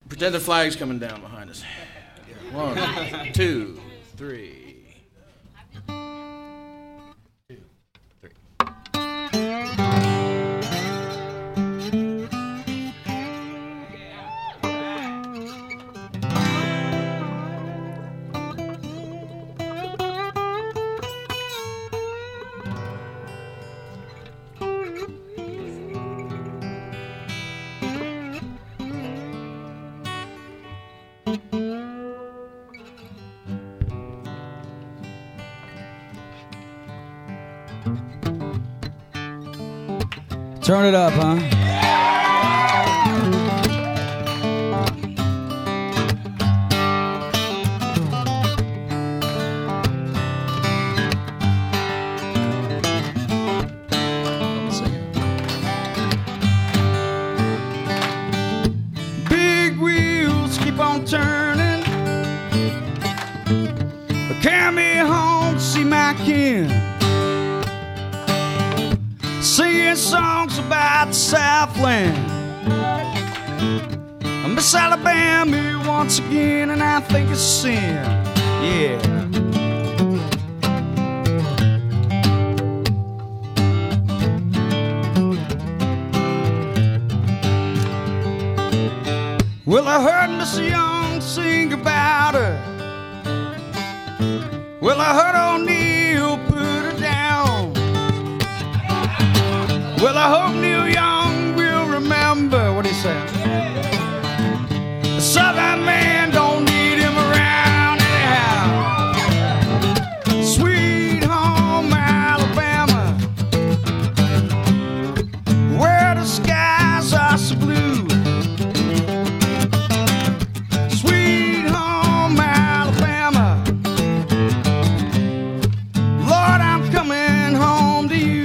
Pretend the flag's coming down behind us. 1, 2, 3. Turn it up, huh? Big wheels keep on turning. Carry me home to see my kin. Singing songs about the Southland. I miss Alabama once again, and I think it's a sin. Yeah. Well, I heard Mr. Young sing about her. Well, I heard O'Neill put her down. Well, I hope Neil Young will remember what he said. The Southern man don't need him around anyhow. Sweet home Alabama, where the skies are so blue. Sweet home Alabama, Lord, I'm coming home to you.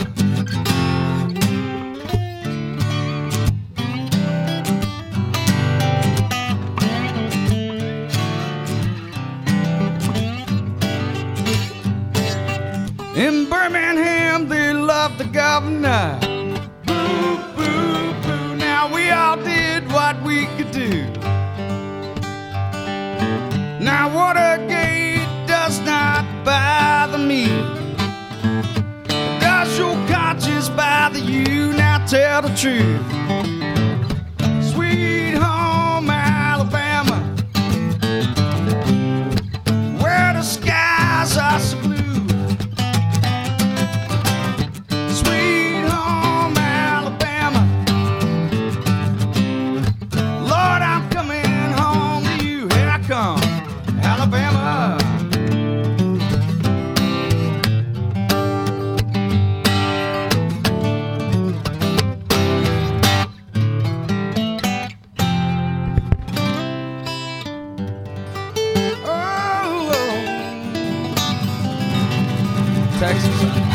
In Birmingham, they love the governor. Boo, boo, boo. Now we all did what we could do. Now Watergate does not bother me. Does your conscience bother you? Now tell the truth. Sweet home Alabama, where the skies are so blue. Alabama. Oh, Texas.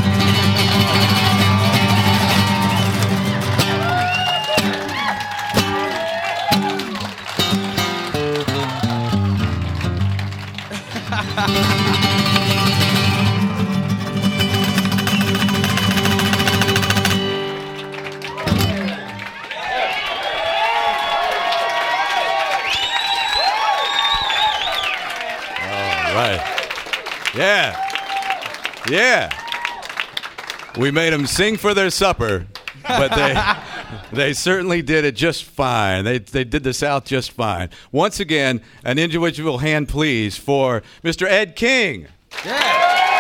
Yeah. Yeah. We made them sing for their supper, but they certainly did it just fine. They did the South just fine. Once again, an individual hand, please, for Mr. Ed King. Yeah.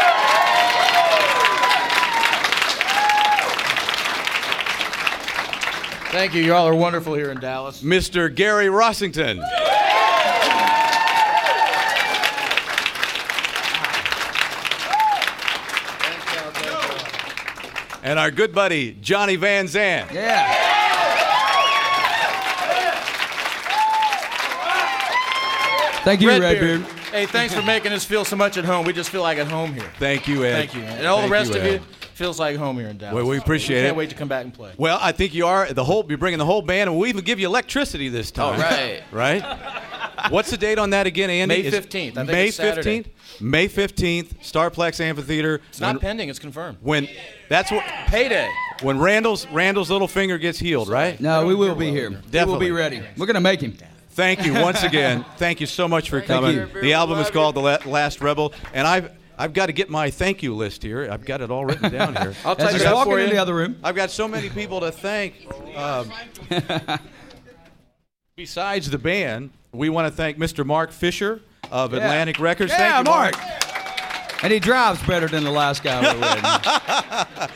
Thank you. You all are wonderful here in Dallas. Mr. Gary Rossington. And our good buddy, Johnny Van Zandt. Yeah. Thank you, Redbeard. Hey, thanks for making us feel so much at home. We just feel like at home here. Thank you, Ed. Thank you. And all the rest of you feels like home here in Dallas. Well, we appreciate it. Can't wait to come back and play. Well, I think you are. You're bringing the whole band, and we'll even give you electricity this time. Oh, right. Right? What's the date on that again, Andy? May 15th. I think May it's Saturday. 15th? May 15th, Starplex Amphitheater. It's not pending. It's confirmed. That's what payday. When Randall's little finger gets healed, right? No, we will be here. Definitely. We will be ready. We're going to make him. Thank you once again. Thank you so much for coming. you. The album is called The Last Rebel, and I've got to get my thank you list here. I've got it all written down here. I'll As type he's it up walking for in you. the other room. I've got so many people to thank. Besides the band, we want to thank Mr. Mark Fisher of Atlantic Records. Yeah, Thank you, Mark. And he drives better than the last guy we were with.